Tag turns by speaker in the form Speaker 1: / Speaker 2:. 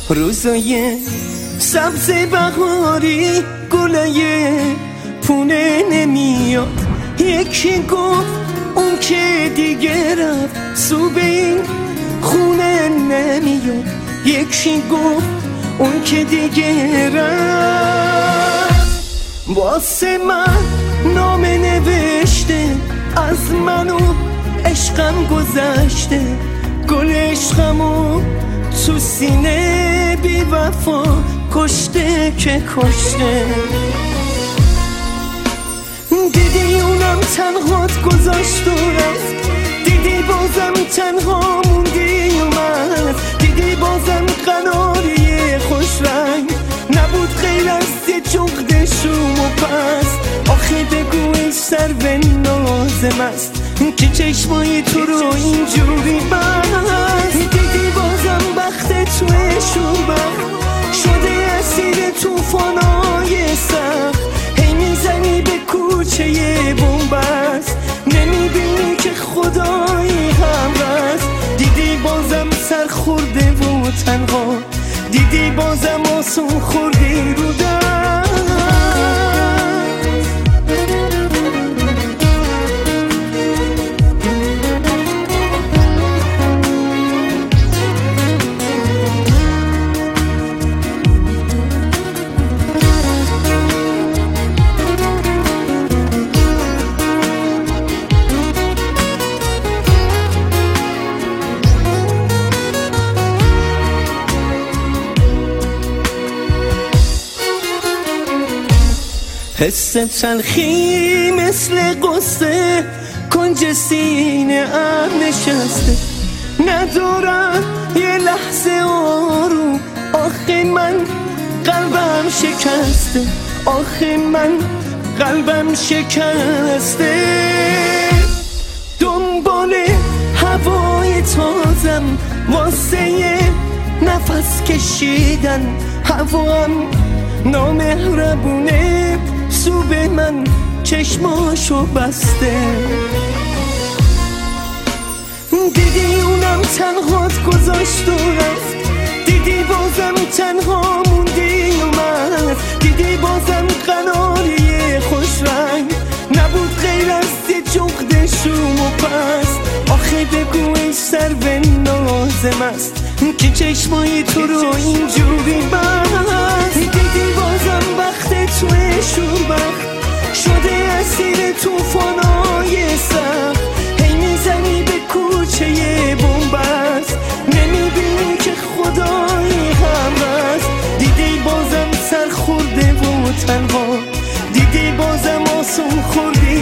Speaker 1: روزای سبز بهاری گلای پونه نمیاد. یکی گفت اون که دیگه رفت سو به این خونه نمیاد. یکی گفت اون که دیگه رفت واسه من نامه نوشته از منو عشقم گذشته. گل عشقمو تو سینه بی وفا کشته که کشته. دیدی اونم تنهات گذاشت و رفت. دیدی بازم تنها موندی اومد. دیدی بازم قناری خوش رنگ نبود غیر از یه جغد شوم و پس. آخه بگو ای سرو نازم است که چشمای تو رو اینجوری بست. دیدی بازم بخت توی شوربخت شده اسیر توفانای سخت. هی میزنی به کوچه بنبست نمیبینی که خدایی هم هست. دیدی بازم سر خورده و تنها. دیدی بازم آسون خوردی رو دست. حس تلخی مثل قصه کنج سینه ام نشسته. ندارم یه لحظه آروم. آخه من قلبم شکسته. آخه من قلبم شکسته. دنبال هوای تازم واسه یه نفس کشیدن. هوام نامهربونه سو به من چشماشو بسته. دیدی اونم تنهات گذاشت و رفت. دیدی بازم تنها موندی اومد. دیدی بازم قناری خوش رنگ نبود غیر از یه جغد شوم و پس. آخه بگو ای سرو نازم است که چشمای تو رو اینجوری بست. دیدی بازم بخت توی شوربخت شده اسیر توفانای سخت. هی میزنی به کوچه بنبست نمیبینی که خدایی هم هست. دیدی بازم سر خورده و تنها. دیدی بازم آسون خوردی